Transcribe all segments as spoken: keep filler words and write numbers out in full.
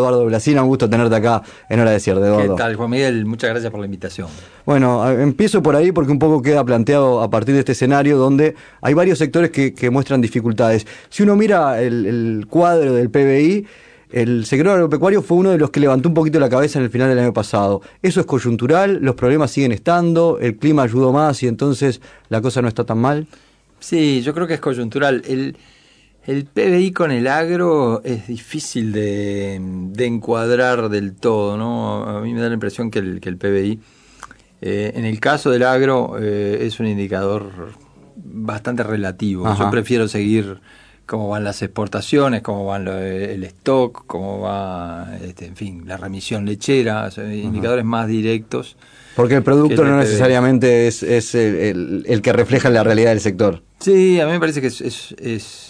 Eduardo Blasina, un gusto tenerte acá en Hora de Cierre, Eduardo. ¿Qué tal, Juan Miguel? Muchas gracias por la invitación. Bueno, empiezo por ahí porque un poco queda planteado a partir de este escenario donde hay varios sectores que, que muestran dificultades. Si uno mira el, el cuadro del P B I, el sector agropecuario fue uno de los que levantó un poquito la cabeza en el final del año pasado. ¿Eso es coyuntural? ¿Los problemas siguen estando? ¿El clima ayudó más y entonces la cosa no está tan mal? Sí, yo creo que es coyuntural. El... El P B I con el agro es difícil de, de encuadrar del todo, ¿no? A mí me da la impresión que el, que el P B I, eh, en el caso del agro, eh, es un indicador bastante relativo. Ajá. Yo prefiero seguir cómo van las exportaciones, cómo van lo, el stock, cómo va, este, en fin, la remisión lechera, o sea, indicadores más directos. Porque el producto no necesariamente es, es el, el, el que refleja la realidad del sector. Sí, a mí me parece que es... es, es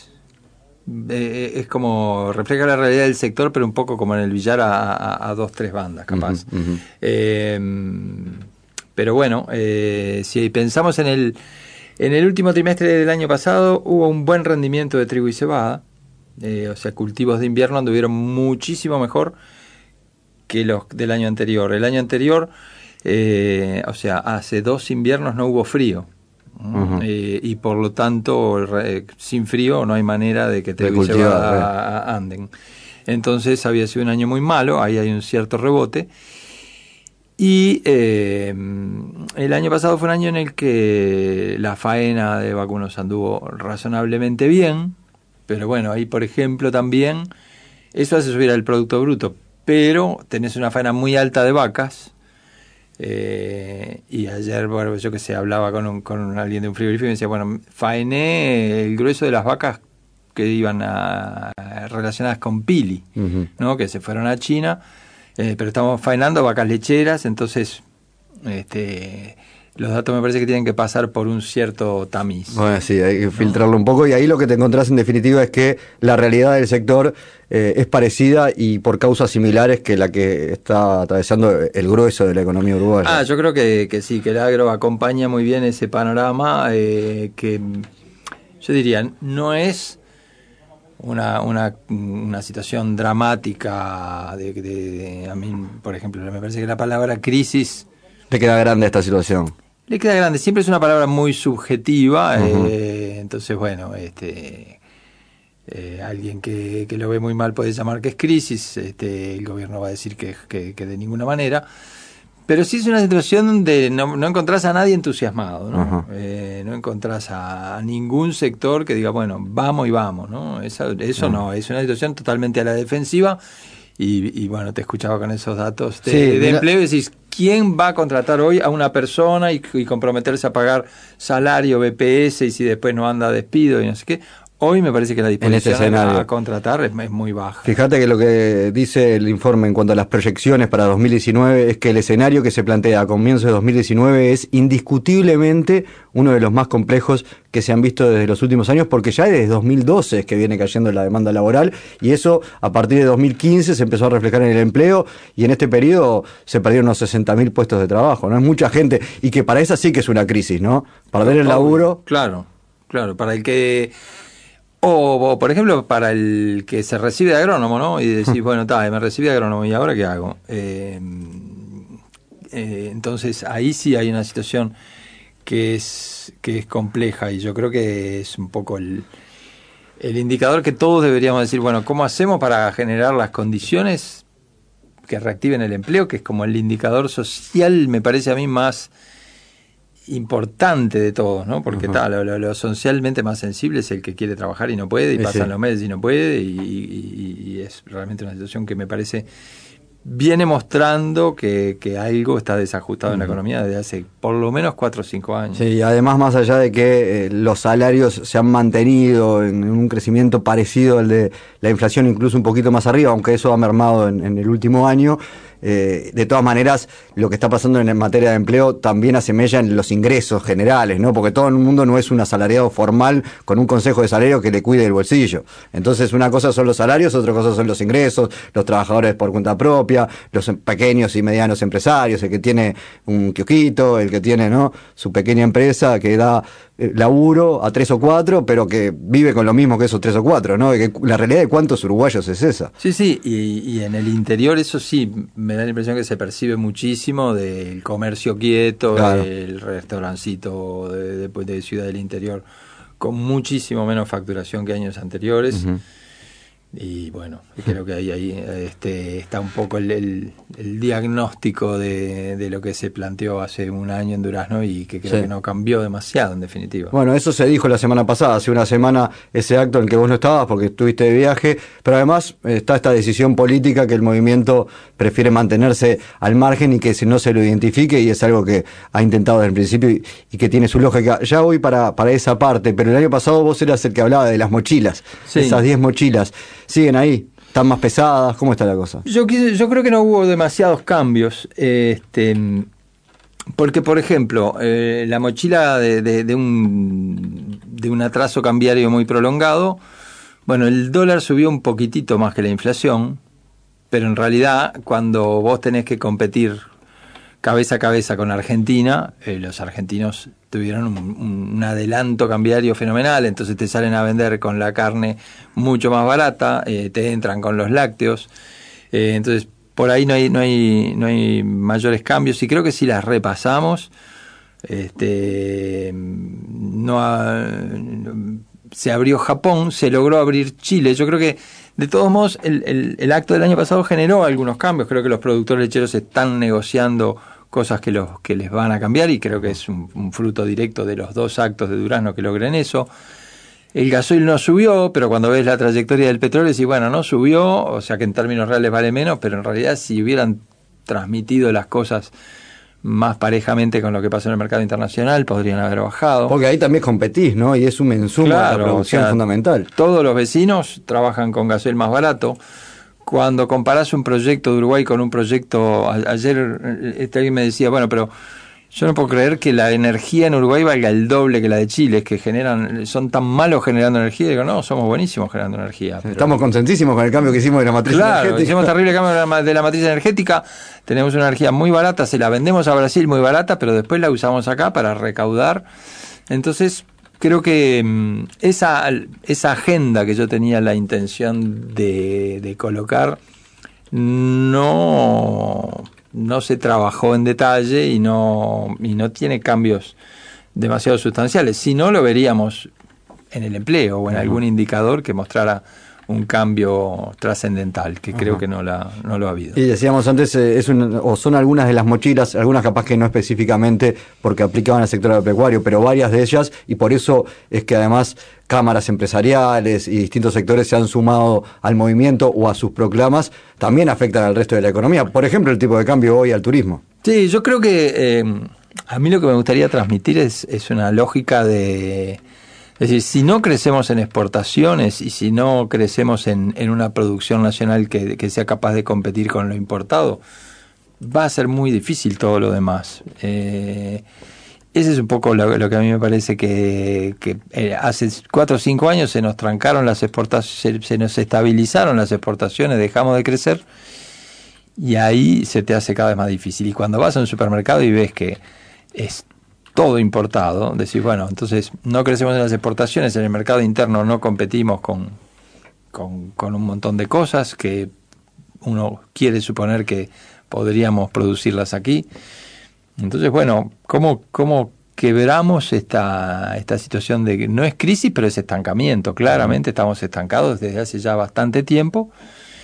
Eh, es como refleja la realidad del sector, pero un poco como en el billar a, a, a dos, tres bandas, capaz. Uh-huh, uh-huh. Eh, pero bueno, eh, si pensamos en el en el último trimestre del año pasado, hubo un buen rendimiento de trigo y cebada, eh, o sea, cultivos de invierno anduvieron muchísimo mejor que los del año anterior. El año anterior, eh, o sea, hace dos inviernos no hubo frío. Uh-huh. eh, y por lo tanto eh, sin frío no hay manera de que trigo y cebada anden. Entonces había sido un año muy malo, ahí hay un cierto rebote. Y eh, el año pasado fue un año en el que la faena de vacunos anduvo razonablemente bien, pero bueno, ahí por ejemplo también eso hace subir el producto bruto, pero tenés una faena muy alta de vacas. Eh, y ayer, bueno, yo que sé, hablaba con, un, con alguien de un frigorífico y me decía, bueno, faené el grueso de las vacas que iban a, a relacionadas con Pili, uh-huh. ¿no? Que se fueron a China, eh, pero estamos faenando vacas lecheras, entonces este, los datos me parece que tienen que pasar por un cierto tamiz. Bueno, sí, hay que filtrarlo, ¿no? Un poco, y ahí lo que te encontrás en definitiva es que la realidad del sector eh, es parecida y por causas similares que la que está atravesando el grueso de la economía uruguaya. Ah, yo creo que, que sí, que el agro acompaña muy bien ese panorama, eh, que yo diría, no es una, una, una situación dramática, de, de, de, a mí, por ejemplo, me parece que la palabra crisis... ¿Te queda grande esta situación? Le queda grande, siempre es una palabra muy subjetiva, uh-huh. eh, entonces bueno, este eh, alguien que, que lo ve muy mal puede llamar que es crisis, este, el gobierno va a decir que, que, que de ninguna manera, pero sí es una situación donde no, no encontrás a nadie entusiasmado, ¿no? Uh-huh. eh, no encontrás a, a ningún sector que diga, bueno, vamos y vamos, ¿no? Eso, eso uh-huh. no, es una situación totalmente a la defensiva. Y, y bueno, te escuchaba con esos datos de, sí, de empleo y decís, ¿quién va a contratar hoy a una persona y, y comprometerse a pagar salario, B P S, y si después no anda despido y no sé qué? Hoy me parece que la disposición este a contratar es, es muy baja. Fíjate que lo que dice el informe en cuanto a las proyecciones para dos mil diecinueve es que el escenario que se plantea a comienzos de dos mil diecinueve es indiscutiblemente uno de los más complejos que se han visto desde los últimos años, porque ya desde dos mil doce es que viene cayendo la demanda laboral, y eso a partir de dos mil quince se empezó a reflejar en el empleo, y en este periodo se perdieron unos sesenta mil puestos de trabajo, ¿no? Es mucha gente, y que para esa sí que es una crisis, ¿no? Perder el laburo. Claro, claro, para el que... O, o, por ejemplo, para el que se recibe de agrónomo, ¿no? Y decís, bueno, está, me recibí de agrónomo, ¿y ahora qué hago? Eh, eh, entonces, ahí sí hay una situación que es que es compleja, y yo creo que es un poco el, el indicador que todos deberíamos decir, bueno, ¿cómo hacemos para generar las condiciones que reactiven el empleo? Que es como el indicador social, me parece a mí, más importante de todos, ¿no? Porque uh-huh. tal, lo, lo socialmente más sensible es el que quiere trabajar y no puede, y sí, pasan sí. los meses y no puede, y, y, y es realmente una situación que me parece viene mostrando que, que algo está desajustado uh-huh. en la economía desde hace por lo menos cuatro o cinco años. Sí, y además, más allá de que eh, los salarios se han mantenido en, en un crecimiento parecido al de la inflación, incluso un poquito más arriba, aunque eso ha mermado en, en el último año, eh, de todas maneras, lo que está pasando en materia de empleo también asemella en los ingresos generales, ¿no? Porque todo el mundo no es un asalariado formal con un consejo de salario que le cuide el bolsillo. Entonces, una cosa son los salarios, otra cosa son los ingresos, los trabajadores por cuenta propia, los pequeños y medianos empresarios, el que tiene un kiosquito, el que tiene, ¿no?, su pequeña empresa que da eh, laburo a tres o cuatro, pero que vive con lo mismo que esos tres o cuatro, ¿no? Que la realidad de cuántos uruguayos es esa. Sí, sí, y, y en el interior eso sí, me da la impresión que se percibe muchísimo del comercio quieto, claro, el restaurancito de, de, de Ciudad del Interior, con muchísimo menos facturación que años anteriores. Uh-huh. Y bueno, creo que ahí, ahí este, está un poco el, el, el diagnóstico de, de lo que se planteó hace un año en Durazno y que creo sí. que no cambió demasiado en definitiva. Bueno, eso se dijo la semana pasada, hace una semana, ese acto en el que vos no estabas porque estuviste de viaje, pero además está esta decisión política que el movimiento prefiere mantenerse al margen y que no se lo identifique, y es algo que ha intentado desde el principio y, y que tiene su lógica. Ya voy para, para esa parte, pero el año pasado vos eras el que hablaba de las mochilas, sí. esas diez mochilas. ¿Siguen ahí? ¿Están más pesadas? ¿Cómo está la cosa? Yo, yo creo que no hubo demasiados cambios. Este, porque, por ejemplo, eh, la mochila de, de, de, un, de un atraso cambiario muy prolongado, bueno, el dólar subió un poquitito más que la inflación, pero en realidad cuando vos tenés que competir cabeza a cabeza con Argentina, eh, los argentinos tuvieron un, un adelanto cambiario fenomenal, entonces te salen a vender con la carne mucho más barata, eh, te entran con los lácteos, eh, entonces por ahí no hay no hay no hay mayores cambios, y creo que si las repasamos, este no ha, se abrió Japón, se logró abrir Chile. Yo creo que de todos modos el, el, el acto del año pasado generó algunos cambios. Creo que los productores lecheros están negociando cosas que los que les van a cambiar, y creo que es un, un fruto directo de los dos actos de Durazno que logren eso. El gasoil no subió, pero cuando ves la trayectoria del petróleo decís, bueno, no subió, o sea que en términos reales vale menos, pero en realidad si hubieran transmitido las cosas más parejamente con lo que pasó en el mercado internacional, podrían haber bajado. Porque ahí también competís, ¿no? Y es un insumo claro, de la producción, o sea, fundamental. Todos los vecinos trabajan con gasoil más barato. Cuando comparás un proyecto de Uruguay con un proyecto, a, ayer este alguien me decía, bueno, pero yo no puedo creer que la energía en Uruguay valga el doble que la de Chile, que generan, son tan malos generando energía. Y digo, no, somos buenísimos generando energía. Pero estamos contentísimos con el cambio que hicimos de la matriz claro, energética. Claro, hicimos terrible cambio de la, de la matriz energética, tenemos una energía muy barata, se la vendemos a Brasil muy barata, pero después la usamos acá para recaudar. Entonces, creo que esa, esa agenda que yo tenía la intención de, de colocar no, no se trabajó en detalle y no, y no tiene cambios demasiado sustanciales. Si no, lo veríamos en el empleo o en uh-huh. algún indicador que mostrara un cambio trascendental, que creo uh-huh. que no, la, no lo ha habido. Y decíamos antes, eh, es un, o son algunas de las mochilas, algunas capaz que no específicamente porque aplicaban al sector agropecuario, pero varias de ellas, y por eso es que además cámaras empresariales y distintos sectores se han sumado al movimiento o a sus proclamas, también afectan al resto de la economía. Por ejemplo, el tipo de cambio hoy al turismo. Sí, yo creo que eh, a mí lo que me gustaría transmitir es, es una lógica de... Es decir, si no crecemos en exportaciones y si no crecemos en, en una producción nacional que, que sea capaz de competir con lo importado, va a ser muy difícil todo lo demás. Eh, ese es un poco lo, lo que a mí me parece que, que eh, hace cuatro o cinco años se nos trancaron las exportaciones, se, se nos estabilizaron las exportaciones, dejamos de crecer y ahí se te hace cada vez más difícil. Y cuando vas a un supermercado y ves que es todo importado, decís, bueno, entonces no crecemos en las exportaciones, en el mercado interno no competimos con, con, con un montón de cosas que uno quiere suponer que podríamos producirlas aquí. Entonces, bueno, ¿cómo, cómo quebramos esta, esta situación de que no es crisis, pero es estancamiento? Claramente estamos estancados desde hace ya bastante tiempo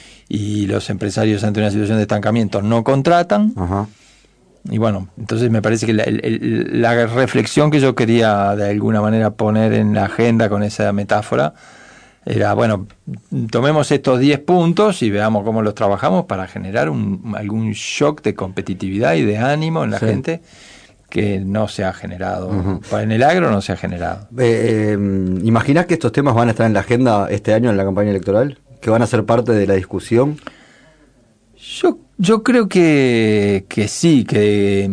y los empresarios ante una situación de estancamiento no contratan. Ajá. Y bueno, entonces me parece que la, el, la reflexión que yo quería de alguna manera poner en la agenda con esa metáfora era, bueno, tomemos estos diez puntos y veamos cómo los trabajamos para generar un, algún shock de competitividad y de ánimo en la sí. gente que no se ha generado. Uh-huh. En el agro no se ha generado. Eh, eh, ¿Imaginás que estos temas van a estar en la agenda este año en la campaña electoral? ¿Que van a ser parte de la discusión? Yo, yo creo que, que sí, que,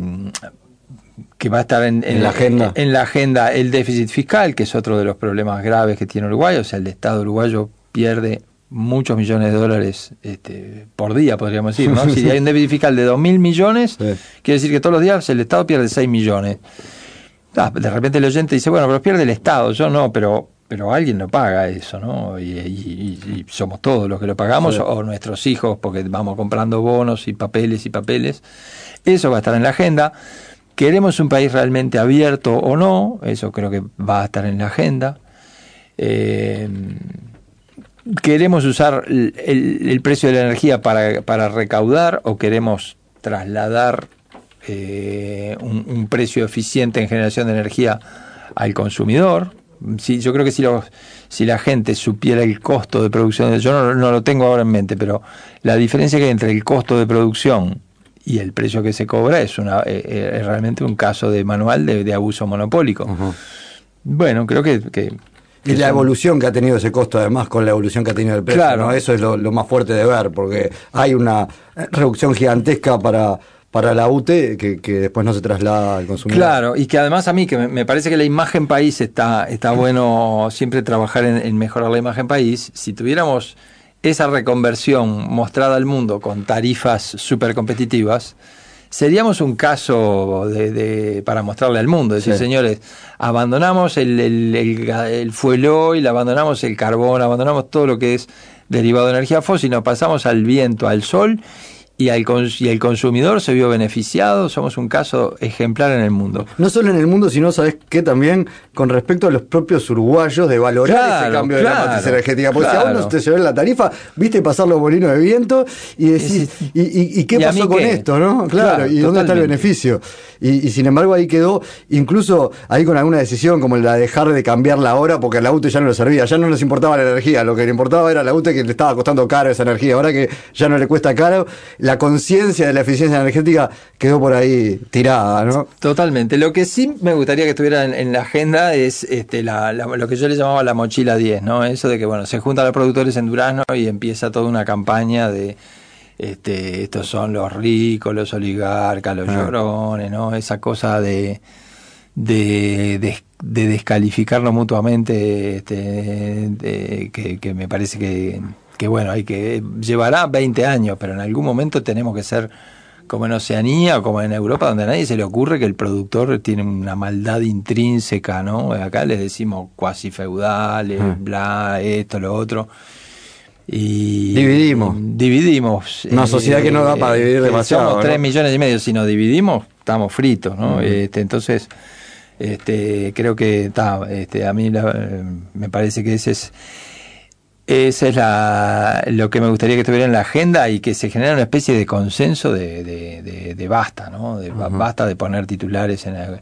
que va a estar en, en, en la agenda. En, en la agenda el déficit fiscal, que es otro de los problemas graves que tiene Uruguay. O sea, el Estado uruguayo pierde muchos millones de dólares este, por día, podríamos decir, ¿no? Si hay un déficit fiscal de dos mil millones, sí. quiere decir que todos los días el Estado pierde seis millones. Ah, de repente el oyente dice, bueno, pero pierde el Estado. Yo no, pero... pero alguien lo paga eso, ¿no? Y, y, y somos todos los que lo pagamos, sí. o nuestros hijos, porque vamos comprando bonos y papeles y papeles. Eso va a estar en la agenda. ¿Queremos un país realmente abierto o no? Eso creo que va a estar en la agenda. Eh, ¿Queremos usar el, el, el precio de la energía para, para recaudar o queremos trasladar eh, un, un precio eficiente en generación de energía al consumidor? Sí, yo creo que si, los, si la gente supiera el costo de producción, yo no, no lo tengo ahora en mente, pero la diferencia que hay entre el costo de producción y el precio que se cobra es, una, eh, es realmente un caso de manual de, de abuso monopólico. Uh-huh. Bueno, creo que... que, que y la son... evolución que ha tenido ese costo, además, con la evolución que ha tenido el precio, claro. ¿no? Eso es lo, lo más fuerte de ver, porque hay una reducción gigantesca para... para la U T E que, que después no se traslada al consumidor. Claro, y que además a mí, que me, me parece que la imagen país está, está bueno siempre trabajar en, en mejorar la imagen país. Si tuviéramos esa reconversión mostrada al mundo con tarifas súper competitivas, seríamos un caso de, de, para mostrarle al mundo. Es decir, sí. señores, abandonamos el, el, el, el fuel oil, abandonamos el carbón, abandonamos todo lo que es derivado de energía fósil, nos pasamos al viento, al sol, y, al, y el consumidor se vio beneficiado. Somos un caso ejemplar en el mundo. No solo en el mundo, sino, ¿sabes qué? También con respecto a los propios uruguayos, de valorar claro, ese cambio claro, de la matriz energética. Porque claro. si a uno te se ve la tarifa, viste pasar los molinos de viento y decís, ¿y, y, y qué ¿y pasó con qué? esto? ¿No? Claro, claro ¿y dónde totalmente. está el beneficio? Y, y sin embargo ahí quedó, incluso ahí con alguna decisión como la de dejar de cambiar la hora, porque a la U T E ya no le servía, ya no les importaba la energía, lo que le importaba era a la U T E que le estaba costando caro esa energía. Ahora que ya no le cuesta caro, la conciencia de la eficiencia energética quedó por ahí tirada, ¿no? Totalmente. Lo que sí me gustaría que estuviera en, en la agenda es este, la, la, lo que yo le llamaba la mochila diez, ¿no? Eso de que, bueno, se juntan los productores en Durazno y empieza toda una campaña de este, estos son los ricos, los oligarcas, los ah. llorones, ¿no? Esa cosa de de, de, de descalificarnos mutuamente, este, de, que, que me parece que que bueno, hay que llevará veinte años, pero en algún momento tenemos que ser como en Oceanía o como en Europa, donde a nadie se le ocurre que el productor tiene una maldad intrínseca, ¿no? Acá les decimos cuasi feudales, hmm. bla, esto, lo otro. Y dividimos. Dividimos. Una eh, sociedad que no da para dividir demasiado. Somos tres ¿no? millones y medio, si nos dividimos, estamos fritos, ¿no? Hmm. Este, entonces, este, creo que ta, este, a mí la, me parece que ese es Esa es la, lo que me gustaría que estuviera en la agenda y que se genere una especie de consenso de, de, de, de basta, ¿no? De, uh-huh. Basta de poner titulares en el,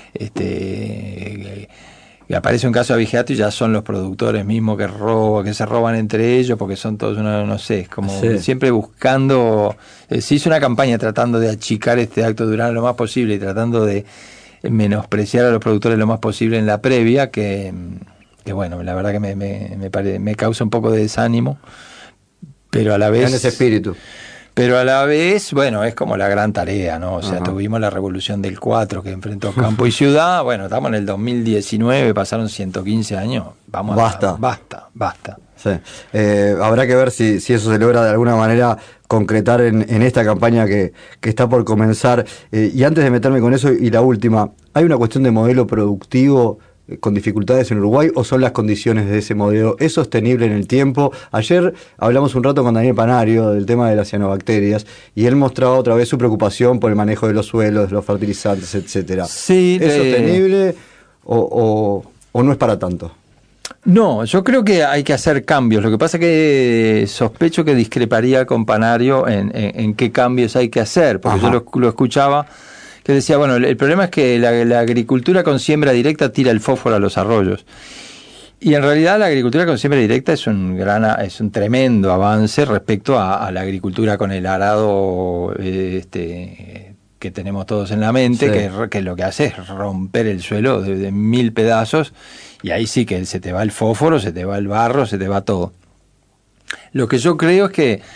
este que aparece un caso de abigeato y ya son los productores mismos que roban, que se roban entre ellos porque son todos una, no sé, como sí. siempre buscando. Eh, se hizo una campaña tratando de achicar este acto de Durazno lo más posible y tratando de menospreciar a los productores lo más posible en la previa que que bueno, la verdad que me, me, me, pare, me causa un poco de desánimo, pero a la vez... En ese espíritu. Pero a la vez, bueno, es como la gran tarea, ¿no? O sea, uh-huh. tuvimos la revolución del cuatro que enfrentó campo y ciudad, bueno, estamos en el dos mil diecinueve, pasaron ciento quince años, vamos basta. a... Basta, basta. Sí. Eh, habrá que ver si, si eso se logra de alguna manera concretar en, en esta campaña que, que está por comenzar. Eh, y antes de meterme con eso, y la última, ¿hay una cuestión de modelo productivo con dificultades en Uruguay o son las condiciones de ese modelo? ¿Es sostenible en el tiempo? Ayer hablamos un rato con Daniel Panario del tema de las cianobacterias y él mostraba otra vez su preocupación por el manejo de los suelos, de los fertilizantes, etcétera. Sí, ¿es eh... sostenible o, o, o no es para tanto? No, yo creo que hay que hacer cambios. Lo que pasa es que sospecho que discreparía con Panario en, en, en qué cambios hay que hacer, porque Ajá. yo lo, lo escuchaba que decía, bueno, el problema es que la, la agricultura con siembra directa tira el fósforo a los arroyos. Y en realidad la agricultura con siembra directa es un gran, es un tremendo avance respecto a, a la agricultura con el arado este, que tenemos todos en la mente, sí. que, que lo que hace es romper el suelo de, de mil pedazos, y ahí sí que se te va el fósforo, se te va el barro, se te va todo. Lo que yo creo es que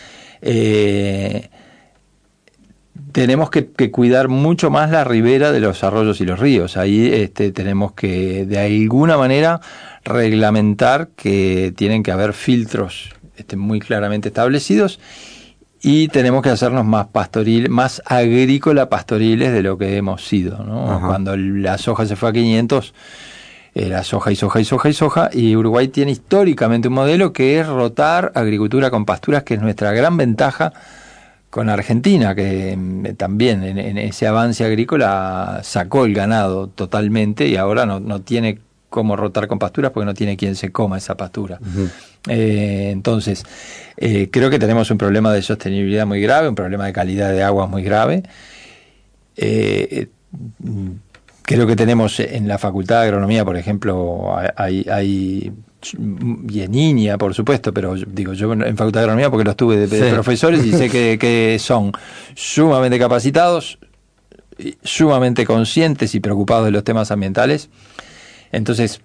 eh, tenemos que, que cuidar mucho más la ribera de los arroyos y los ríos. Ahí este, tenemos que, de alguna manera, reglamentar que tienen que haber filtros este, muy claramente establecidos, y tenemos que hacernos más pastoril, más agrícola pastoriles de lo que hemos sido, ¿no? Ajá. Cuando la soja se fue a quinientos, era soja y soja y soja y soja, y Uruguay tiene históricamente un modelo que es rotar agricultura con pasturas, que es nuestra gran ventaja con Argentina, que también en, en ese avance agrícola sacó el ganado totalmente y ahora no, no tiene cómo rotar con pasturas porque no tiene quien se coma esa pastura. Uh-huh. Eh, entonces, eh, creo que tenemos un problema de sostenibilidad muy grave, un problema de calidad de agua muy grave. Eh, creo que tenemos en la Facultad de Agronomía, por ejemplo, hay... hay y en Iña, por supuesto, pero digo yo en Facultad de Agronomía porque los tuve de, de sí. profesores y sé que, que son sumamente capacitados, sumamente conscientes y preocupados de los temas ambientales. Entonces,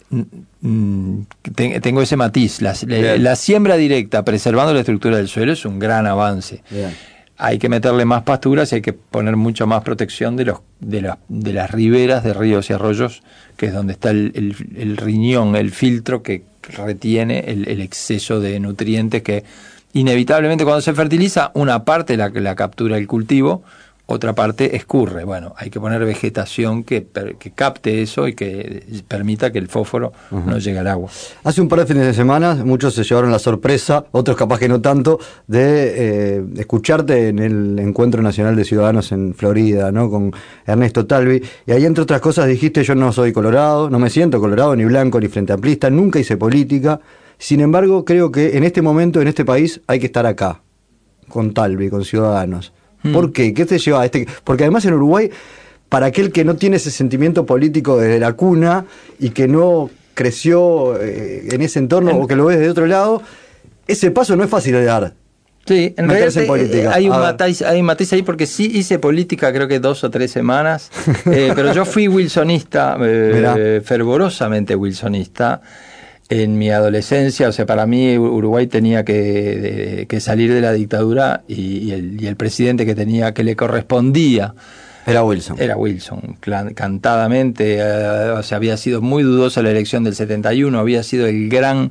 tengo ese matiz. La, la, la siembra directa, preservando la estructura del suelo, es un gran avance. Bien. Hay que meterle más pasturas y hay que poner mucho más protección de los de, la, de las riberas de ríos y arroyos, que es donde está el, el, el riñón, el filtro que retiene el, el exceso de nutrientes que inevitablemente cuando se fertiliza, una parte la, la captura el cultivo, otra parte escurre. Bueno, hay que poner vegetación que, que capte eso y que permita que el fósforo uh-huh. no llegue al agua. Hace un par de fines de semana muchos se llevaron la sorpresa, otros capaz que no tanto, de eh, escucharte en el Encuentro Nacional de Ciudadanos en Florida, ¿no? Con Ernesto Talvi, y ahí entre otras cosas dijiste: yo no soy colorado, no me siento colorado, ni blanco, ni frente amplista, nunca hice política, sin embargo creo que en este momento, en este país, hay que estar acá, con Talvi, con Ciudadanos. ¿Por qué? ¿Qué te lleva a este? Porque además en Uruguay, para aquel que no tiene ese sentimiento político desde la cuna y que no creció eh, en ese entorno en... o que lo ves de otro lado, ese paso no es fácil de dar. Sí, en realidad en política. Hay un, matiz, hay un matiz ahí porque sí hice política creo que dos o tres semanas, eh, pero yo fui wilsonista, eh, fervorosamente wilsonista. En mi adolescencia, o sea, para mí Uruguay tenía que, de, que salir de la dictadura y, y, el, y el presidente que tenía, que le correspondía, era Wilson. Era Wilson, cantadamente, eh, o sea, había sido muy dudosa la elección del setenta y uno, había sido el gran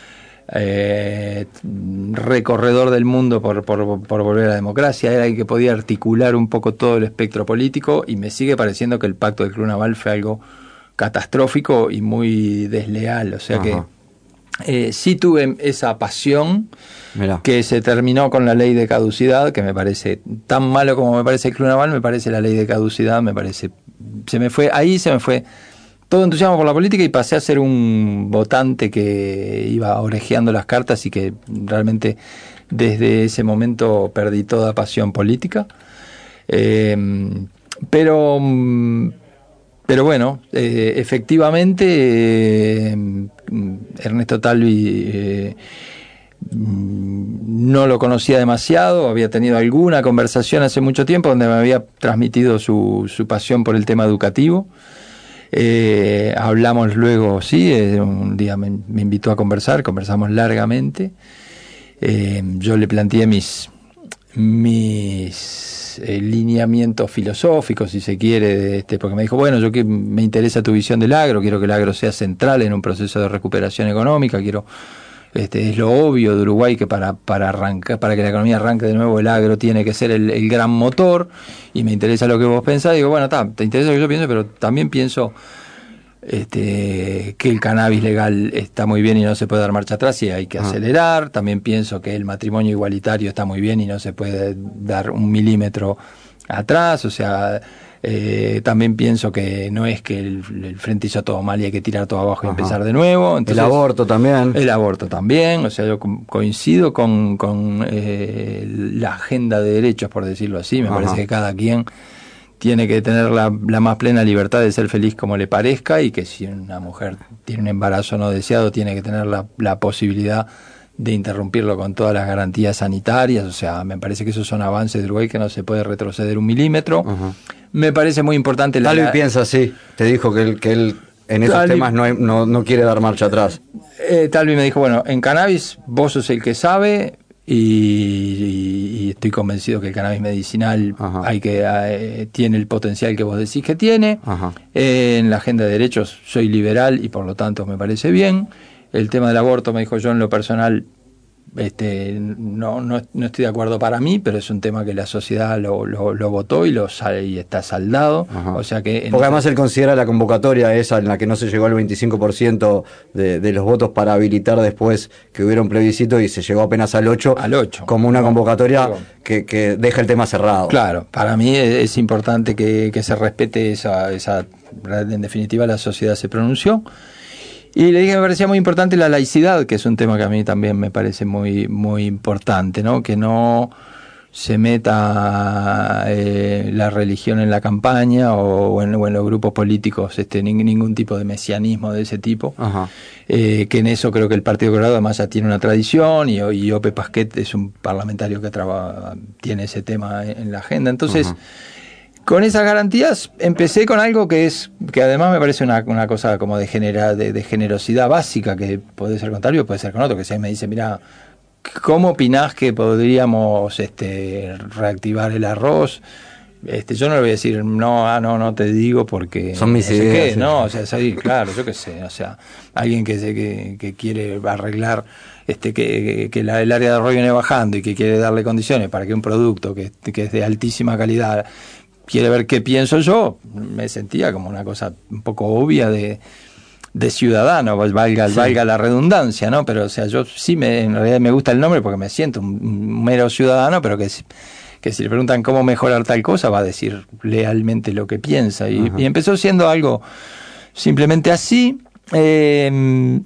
eh, recorredor del mundo por, por, por volver a la democracia, era el que podía articular un poco todo el espectro político, y me sigue pareciendo que el pacto del Club Naval fue algo catastrófico y muy desleal, o sea Ajá. que eh, sí tuve esa pasión. Mirá. Que se terminó con la ley de caducidad, que me parece tan malo como me parece el Club Naval, me parece la ley de caducidad, me parece, se me fue, ahí se me fue todo entusiasmo por la política y pasé a ser un votante que iba orejeando las cartas y que realmente desde ese momento perdí toda pasión política, eh, pero Pero bueno, eh, efectivamente, eh, Ernesto Talvi eh, no lo conocía demasiado, había tenido alguna conversación hace mucho tiempo donde me había transmitido su, su pasión por el tema educativo. Eh, hablamos luego, sí, eh, un día me, me invitó a conversar, conversamos largamente. Eh, yo le planteé mis... mis Eh, lineamientos filosóficos, si se quiere, de este, porque me dijo, bueno, yo que me interesa tu visión del agro, quiero que el agro sea central en un proceso de recuperación económica, quiero, este, es lo obvio de Uruguay que para, para arrancar, para que la economía arranque de nuevo, el agro tiene que ser el, el gran motor, y me interesa lo que vos pensás. Digo, bueno, ta, te interesa lo que yo pienso, pero también pienso este, que el cannabis legal está muy bien y no se puede dar marcha atrás y hay que ah. acelerar. También pienso que el matrimonio igualitario está muy bien y no se puede dar un milímetro atrás. O sea, eh, también pienso que no es que el, el frente hizo todo mal y hay que tirar todo abajo y Ajá. empezar de nuevo. Entonces, el aborto también. El aborto también. O sea, yo coincido con, con eh, la agenda de derechos, por decirlo así. Me Ajá. parece que cada quien tiene que tener la, la más plena libertad de ser feliz como le parezca, y que si una mujer tiene un embarazo no deseado tiene que tener la, la posibilidad de interrumpirlo con todas las garantías sanitarias. O sea, me parece que esos son avances de Uruguay que no se puede retroceder un milímetro. Uh-huh. Me parece muy importante la... Talvi piensa así, te dijo que él, que él en esos Talvi, temas no, hay, no, no quiere dar marcha atrás. Eh, Talvi me dijo, bueno, en cannabis vos sos el que sabe, y, y, y estoy convencido que el cannabis medicinal hay que eh, tiene el potencial que vos decís que tiene. Eh, en la agenda de derechos soy liberal y por lo tanto me parece bien. El tema del aborto, me dijo yo, en lo personal, este, no, no, no estoy de acuerdo para mí, pero es un tema que la sociedad lo, lo, lo votó y, lo, y está saldado. Ajá. O sea que porque además él considera la convocatoria esa en la que no se llegó al veinticinco por ciento de, de los votos para habilitar después que hubiera un plebiscito y se llegó apenas al ocho por ciento, al ocho como una no, convocatoria digo, que, que deja el tema cerrado. Claro, para mí es importante que, que se respete esa, esa, en definitiva la sociedad se pronunció. Y le dije que me parecía muy importante la laicidad, que es un tema que a mí también me parece muy muy importante, ¿no? Que no se meta eh, la religión en la campaña o, o, en, o en los grupos políticos este ningún, ningún tipo de mesianismo de ese tipo. Ajá. Eh, que en eso creo que el Partido Colorado además ya tiene una tradición y, y Ope Pasquet es un parlamentario que trabaja, tiene ese tema en, en la agenda. Entonces, uh-huh. Con esas garantías empecé con algo que es que además me parece una, una cosa como de, genera, de, de generosidad básica, que puede ser con Talio, puede ser con otro, que si me dice, mira, ¿cómo opinás que podríamos este, reactivar el arroz? Este, yo no le voy a decir, no, ah, no, no te digo porque... Son mis no sé ideas. Qué, sí. No, o sea, sí, claro, yo qué sé, o sea, alguien que, que, que quiere arreglar este que, que la, el área de arroyo viene bajando y que quiere darle condiciones para que un producto que, que es de altísima calidad... quiere ver qué pienso yo, me sentía como una cosa un poco obvia de, de ciudadano, valga, sí. valga la redundancia, ¿no? Pero, o sea, yo sí, me, en realidad me gusta el nombre porque me siento un, un mero ciudadano, pero que, que si le preguntan cómo mejorar tal cosa, va a decir lealmente lo que piensa. Y, y empezó siendo algo simplemente así. Eh,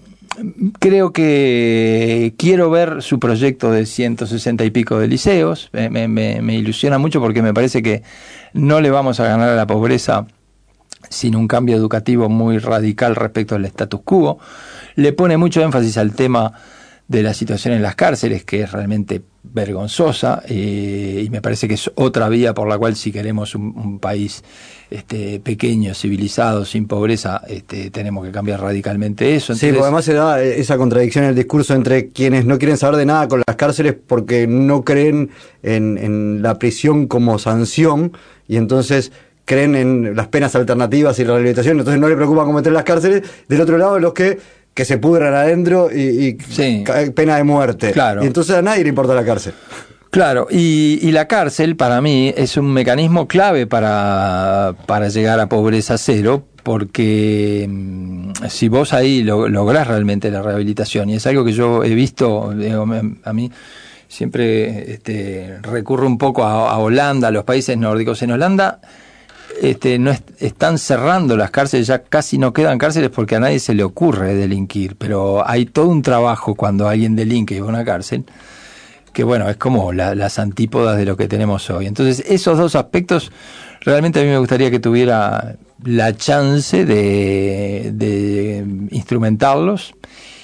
Creo que quiero ver su proyecto de ciento sesenta y pico de liceos. Me, me, me ilusiona mucho porque me parece que no le vamos a ganar a la pobreza sin un cambio educativo muy radical respecto al status quo. Le pone mucho énfasis al tema de la situación en las cárceles, que es realmente vergonzosa, eh, y me parece que es otra vía por la cual, si queremos un, un país este, pequeño, civilizado, sin pobreza, este, tenemos que cambiar radicalmente eso. Entonces, sí, porque además se da esa contradicción en el discurso entre quienes no quieren saber de nada con las cárceles porque no creen en, en la prisión como sanción, y entonces creen en las penas alternativas y la rehabilitación, entonces no le preocupa cómo meter las cárceles. Del otro lado, los que que se pudran adentro y, y sí. pena de muerte. Claro. Y entonces a nadie le importa la cárcel. Claro, y, y la cárcel para mí es un mecanismo clave para, para llegar a pobreza cero, porque mmm, si vos ahí lo, lográs realmente la rehabilitación, y es algo que yo he visto, digo, a mí siempre este, recurro un poco a, a Holanda, a los países nórdicos. En Holanda Este, no es, están cerrando las cárceles, ya casi no quedan cárceles porque a nadie se le ocurre delinquir, pero hay todo un trabajo cuando alguien delinque y va a una cárcel, que bueno, es como la, las antípodas de lo que tenemos hoy. Entonces, esos dos aspectos realmente a mí me gustaría que tuviera la chance de, de instrumentarlos.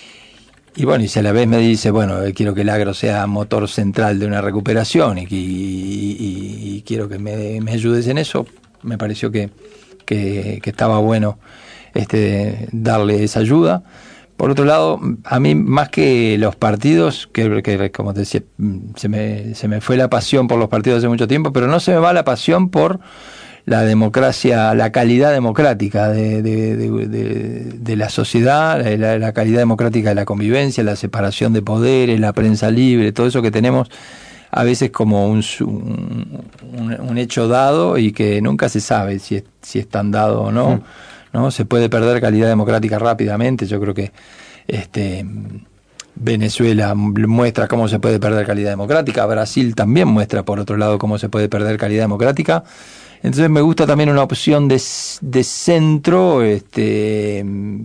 Y bueno, y si a la vez me dice, bueno, quiero que el agro sea motor central de una recuperación y, y, y, y quiero que me, me ayudes en eso, me pareció que, que, que estaba bueno este, darle esa ayuda. Por otro lado, a mí más que los partidos, que, que como te decía, se me, se me fue la pasión por los partidos hace mucho tiempo, pero no se me va la pasión por la democracia, la calidad democrática de, de, de, de, de la sociedad, la, la calidad democrática de la convivencia, la separación de poderes, la prensa libre, todo eso que tenemos a veces como un, un, un hecho dado y que nunca se sabe si es, si es tan dado o no, ¿no? Se puede perder calidad democrática rápidamente. Yo creo que este Venezuela muestra cómo se puede perder calidad democrática, Brasil también muestra por otro lado cómo se puede perder calidad democrática. Entonces me gusta también una opción de, de centro este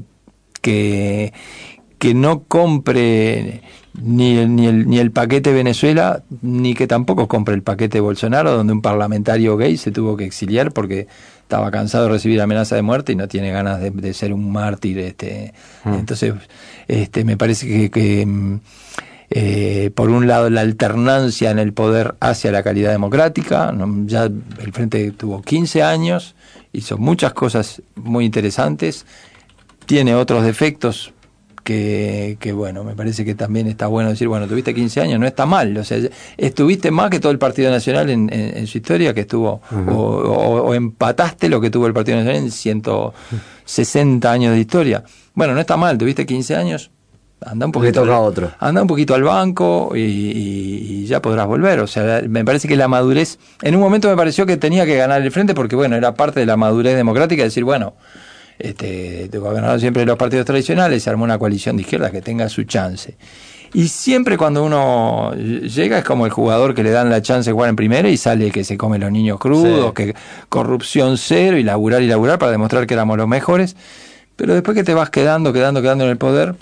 que, que no compre ni el, ni el ni el paquete Venezuela, ni que tampoco compre el paquete Bolsonaro, donde un parlamentario gay se tuvo que exiliar porque estaba cansado de recibir amenaza de muerte y no tiene ganas de, de ser un mártir. Este, mm. Entonces, este, me parece que, que eh, por un lado la alternancia en el poder hacia la calidad democrática, ¿no? Ya el Frente tuvo quince años, hizo muchas cosas muy interesantes, tiene otros defectos que, que bueno, me parece que también está bueno decir, bueno, tuviste quince años, no está mal, o sea, estuviste más que todo el Partido Nacional en, en, en su historia, que estuvo, uh-huh. o, o, o empataste lo que tuvo el Partido Nacional en ciento sesenta años de historia. Bueno, no está mal, tuviste quince años, anda un poquito, toca al, otro. anda un poquito al banco y, y, y ya podrás volver. O sea, me parece que la madurez, en un momento me pareció que tenía que ganar el frente porque, bueno, era parte de la madurez democrática, decir, bueno, este, gobernaron siempre los partidos tradicionales, se armó una coalición de izquierda que tenga su chance. Y siempre cuando uno llega es como el jugador que le dan la chance de jugar en primera y sale que se come los niños crudos, sí. que corrupción cero y laburar y laburar para demostrar que éramos los mejores. Pero después que te vas quedando, quedando, quedando en el poder,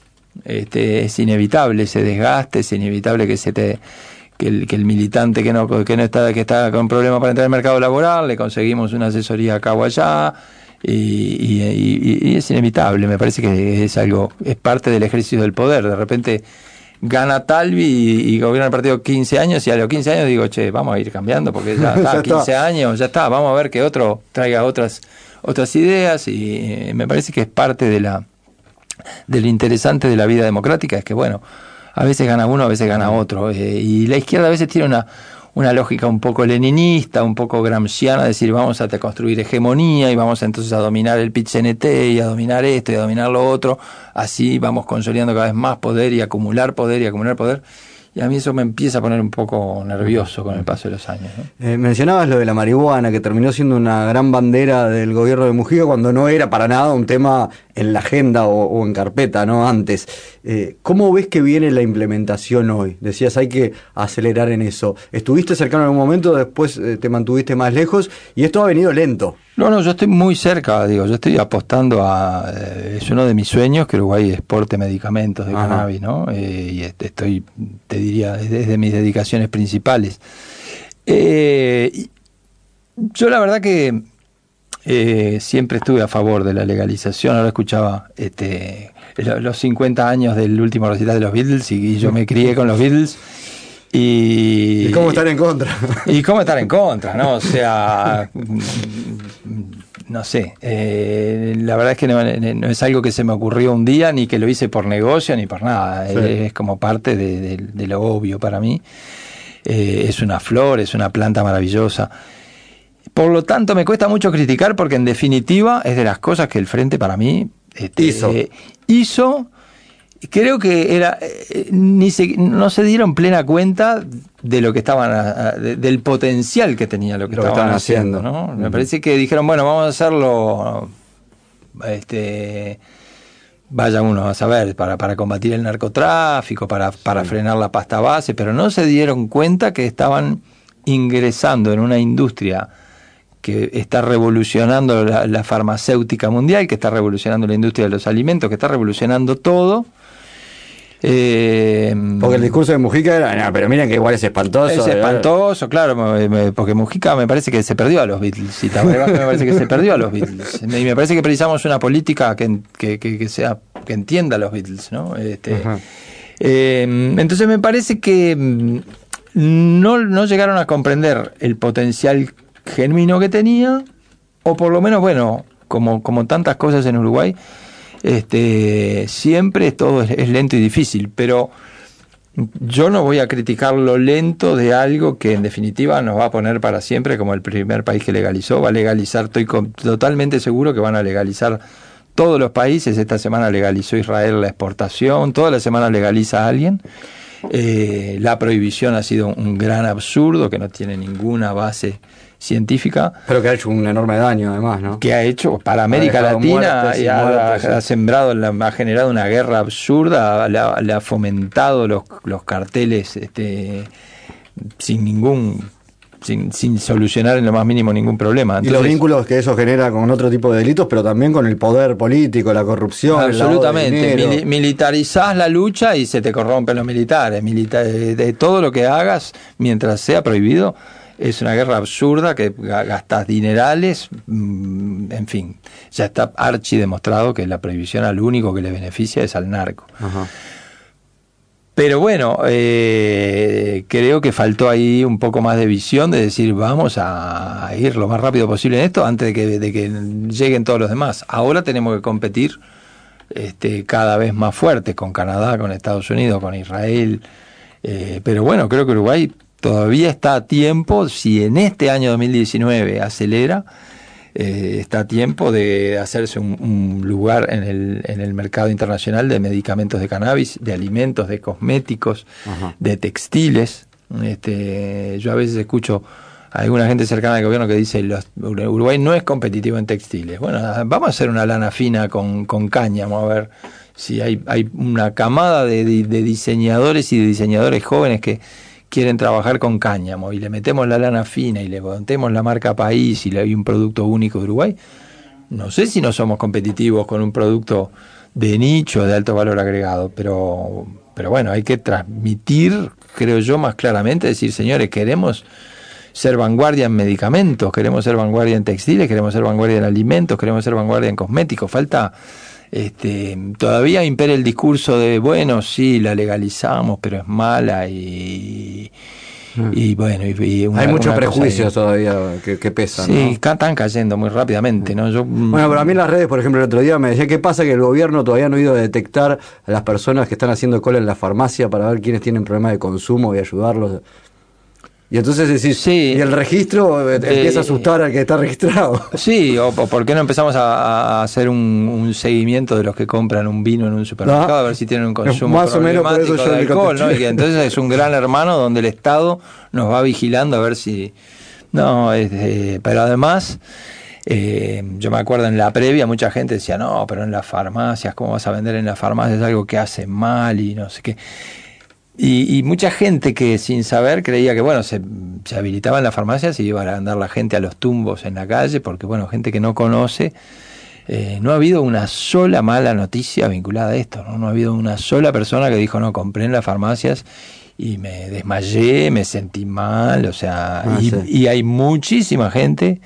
este, es inevitable ese desgaste, es inevitable que se te que el, que el militante que no que no está que está con problemas para entrar al mercado laboral, le conseguimos una asesoría acá o allá. Y, y, y, y es inevitable, me parece que es algo, es parte del ejercicio del poder. De repente gana Talvi y, y gobierna el partido quince años y a los quince años digo, che, vamos a ir cambiando porque ya está, ya quince está. años, ya está, vamos a ver que otro traiga otras otras ideas y me parece que es parte de la de lo interesante de la vida democrática, es que bueno, a veces gana uno, a veces gana otro, eh, y la izquierda a veces tiene una una lógica un poco leninista, un poco gramsciana, decir vamos a construir hegemonía y vamos entonces a dominar el Pit-C N-T y a dominar esto y a dominar lo otro, así vamos consolidando cada vez más poder y acumular poder y acumular poder. Y a mí eso me empieza a poner un poco nervioso con el paso de los años, ¿no? Eh, mencionabas lo de la marihuana, que terminó siendo una gran bandera del gobierno de Mujica cuando no era para nada un tema en la agenda o, o en carpeta, ¿no? Antes. Eh, ¿Cómo ves que viene la implementación hoy? Decías, hay que acelerar en eso. ¿Estuviste cercano en algún momento, después eh, te mantuviste más lejos y esto ha venido lento? No, no, yo estoy muy cerca, digo, yo estoy apostando a, eh, es uno de mis sueños que Uruguay exporte medicamentos de Ajá. cannabis, ¿no? Eh, y este, estoy, te diría, es de mis dedicaciones principales. Eh, yo la verdad que eh, siempre estuve a favor de la legalización, ahora escuchaba este, los cincuenta años del último recital de los Beatles y, y yo me crié con los Beatles. Y, ¿Y cómo estar en contra? Y cómo estar en contra, ¿no? O sea, no sé, eh, la verdad es que no, no es algo que se me ocurrió un día, ni que lo hice por negocio, ni por nada. Sí. Es como parte de, de, de lo obvio para mí. Eh, es una flor, es una planta maravillosa. Por lo tanto, me cuesta mucho criticar porque en definitiva es de las cosas que el Frente para mí este, hizo. Eh, hizo Creo que era eh, ni se, no se dieron plena cuenta de lo que estaban a, de, del potencial que tenía lo que, lo estaban, que estaban haciendo, haciendo, ¿no? Uh-huh. Me parece que dijeron, bueno, vamos a hacerlo este vaya uno a saber, para, para combatir el narcotráfico, para, para sí. frenar la pasta base, pero no se dieron cuenta que estaban ingresando en una industria que está revolucionando la, la farmacéutica mundial, que está revolucionando la industria de los alimentos, que está revolucionando todo. Eh, porque el discurso de Mujica era, no, pero miren que igual es espantoso. Es espantoso, claro, porque Mujica me parece que se perdió a los Beatles, y Tabaré me parece que se perdió a los Beatles. Y me parece que precisamos una política que, que, que, que sea que entienda a los Beatles, ¿no? Este, eh, entonces me parece que no, no llegaron a comprender el potencial genuino que tenía, o por lo menos, bueno, como, como tantas cosas en Uruguay, este, siempre todo es, es lento y difícil, pero yo no voy a criticar lo lento de algo que en definitiva nos va a poner para siempre como el primer país que legalizó. Va a legalizar, estoy totalmente seguro que van a legalizar todos los países. Esta semana legalizó Israel la exportación, toda la semana legaliza a alguien. Eh, la prohibición ha sido un gran absurdo que no tiene ninguna base científica. Pero que ha hecho un enorme daño además, ¿no? Que ha hecho para América Latina y ha, muertes, ha, ha sembrado, ha generado una guerra absurda, le ha, le ha fomentado los, los carteles este, sin ningún... Sin, sin solucionar en lo más mínimo ningún problema. Entonces, y los vínculos que eso genera con otro tipo de delitos, pero también con el poder político, la corrupción. Absolutamente. Mil, militarizás la lucha y se te corrompen los militares. Milita- de todo lo que hagas, mientras sea prohibido, es una guerra absurda que gastas dinerales. En fin, ya está archi demostrado que la prohibición al único que le beneficia es al narco. Ajá. Pero bueno, eh, creo que faltó ahí un poco más de visión de decir vamos a ir lo más rápido posible en esto antes de que, de que lleguen todos los demás. Ahora tenemos que competir este, cada vez más fuertes, con Canadá, con Estados Unidos, con Israel. Eh, pero bueno, creo que Uruguay todavía está a tiempo, si en este año dos mil diecinueve acelera, eh, está a tiempo de hacerse un, un lugar en el, en el mercado internacional de medicamentos de cannabis, de alimentos, de cosméticos, Ajá. de textiles. Este, yo a veces escucho a alguna gente cercana al gobierno que dice los, Uruguay no es competitivo en textiles. Bueno, vamos a hacer una lana fina con, con cáñamo, a ver si hay, hay una camada de, de, de diseñadores y de diseñadores jóvenes que quieren trabajar con cáñamo y le metemos la lana fina y le montemos la marca país y le hay un producto único de Uruguay. No sé si no somos competitivos con un producto de nicho, de alto valor agregado, pero, pero bueno, hay que transmitir, creo yo, más claramente, decir, señores, queremos ser vanguardia en medicamentos, queremos ser vanguardia en textiles, queremos ser vanguardia en alimentos, queremos ser vanguardia en cosméticos. Falta, este, todavía impera el discurso de, bueno, sí, la legalizamos, pero es mala y, mm. y bueno, y, y una, hay muchos prejuicios de, todavía que, que pesan. Sí, ¿no? Están cayendo muy rápidamente, ¿no? Yo, bueno, pero a mí en las redes, por ejemplo, el otro día me decía, ¿qué pasa? Que el gobierno todavía no ha ido a detectar a las personas que están haciendo cola en la farmacia para ver quiénes tienen problemas de consumo y ayudarlos. Y entonces decís, sí, y el registro eh, empieza a asustar al que está registrado. Sí, o, o por qué no empezamos a, a hacer un, un seguimiento de los que compran un vino en un supermercado, no, a ver si tienen un consumo más o menos por eso yo de alcohol, ¿no? Y que entonces es un gran hermano donde el Estado nos va vigilando a ver si... No, es, eh, pero además... Eh, yo me acuerdo en la previa mucha gente decía, no, pero en las farmacias, ¿cómo vas a vender en las farmacias algo que hace mal y no sé qué? Y, y mucha gente que sin saber creía que, bueno, se, se habilitaban las farmacias y iba a andar la gente a los tumbos en la calle, porque, bueno, gente que no conoce, eh, no ha habido una sola mala noticia vinculada a esto, ¿no? No ha habido una sola persona que dijo, no, compré en las farmacias y me desmayé, me sentí mal, o sea, ah, y, sí. y hay muchísima gente,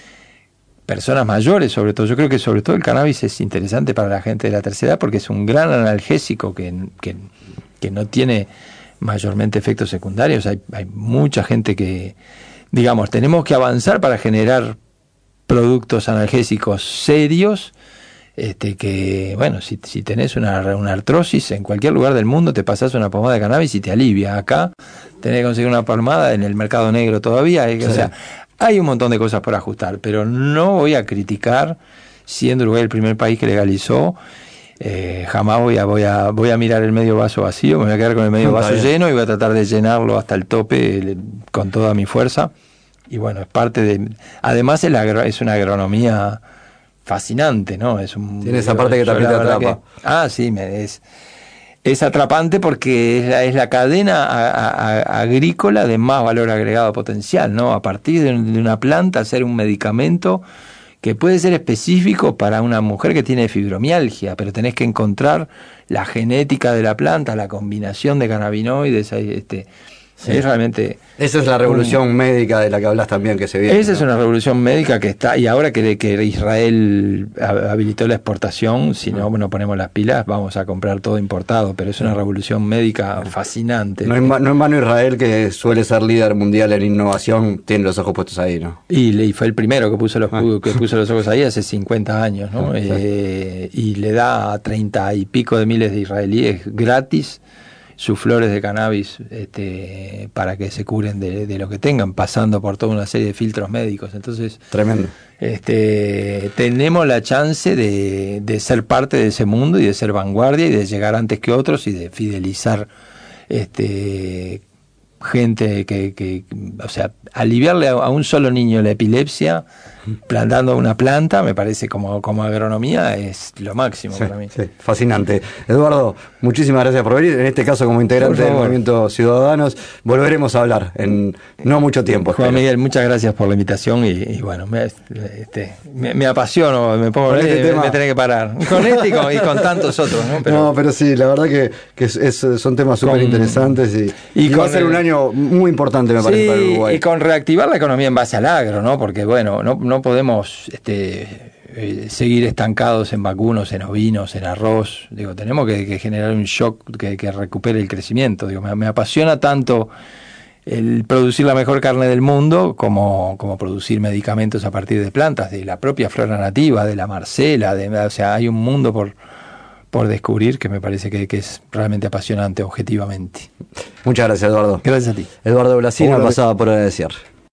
personas mayores sobre todo. Yo creo que sobre todo el cannabis es interesante para la gente de la tercera edad porque es un gran analgésico que... que que no tiene mayormente efectos secundarios. Hay, hay mucha gente que, digamos, tenemos que avanzar para generar productos analgésicos serios, este que, bueno, si, si tenés una, una artrosis, en cualquier lugar del mundo te pasás una pomada de cannabis y te alivia. Acá tenés que conseguir una pomada en el mercado negro todavía. Hay, sí. O sea, hay un montón de cosas por ajustar, pero no voy a criticar, siendo Uruguay el primer país que legalizó. Eh, jamás voy a, voy a voy a mirar el medio vaso vacío, me voy a quedar con el medio vaso lleno y voy a tratar de llenarlo hasta el tope le, con toda mi fuerza. Y bueno, es parte de... Además es, la, es una agronomía fascinante, ¿no? Es un, tiene esa parte que también te atrapa. Que, ah, sí, me, es, es atrapante porque es la, es la cadena a, a, a, agrícola de más valor agregado potencial, ¿no? A partir de, de una planta hacer un medicamento que puede ser específico para una mujer que tiene fibromialgia, pero tenés que encontrar la genética de la planta, la combinación de cannabinoides, este, sí. Es realmente... Esa es la revolución un, médica de la que hablas también, que se viene. Esa ¿no? es una revolución médica que está, y ahora que, que Israel habilitó la exportación, si no no ponemos las pilas, vamos a comprar todo importado, pero es una revolución médica fascinante. No en, no en vano Israel, que suele ser líder mundial en innovación, tiene los ojos puestos ahí, ¿no? Y, y fue el primero que puso los ah. que puso los ojos ahí hace cincuenta años, ¿no? Sí. Eh, y le da a treinta y pico de miles de israelíes gratis sus flores de cannabis este, para que se curen de, de lo que tengan, pasando por toda una serie de filtros médicos. Entonces, tremendo. Este, tenemos la chance de, de ser parte de ese mundo y de ser vanguardia y de llegar antes que otros y de fidelizar este, gente que, que, o sea, aliviarle a, a un solo niño la epilepsia plantando una planta, me parece como, como agronomía es lo máximo sí, para mí. Sí, fascinante. Eduardo, muchísimas gracias por venir, en este caso como integrante del Movimiento Ciudadanos. Volveremos a hablar en no mucho tiempo. Juan espero. Miguel, muchas gracias por la invitación y, y bueno, me, este, me, me apasiono, me pongo este me, me tenés que parar. Con este y con, y con tantos otros, ¿no? Pero, no, pero sí, la verdad que, que es, es, son temas súper interesantes y, y, y va a ser un año muy importante, me parece, sí, para Uruguay. Y con reactivar la economía en base al agro, ¿no? Porque bueno, no, no podemos este, eh, seguir estancados en vacunos, en ovinos, en arroz. Digo, tenemos que, que generar un shock que, que recupere el crecimiento. Digo, me, me apasiona tanto el producir la mejor carne del mundo como, como producir medicamentos a partir de plantas, de la propia flora nativa, de la marcela, de, o sea, hay un mundo por por descubrir, que me parece que, que es realmente apasionante objetivamente. Muchas gracias, Eduardo. Gracias a ti. Eduardo Blasina pasaba por Hora de Cierre.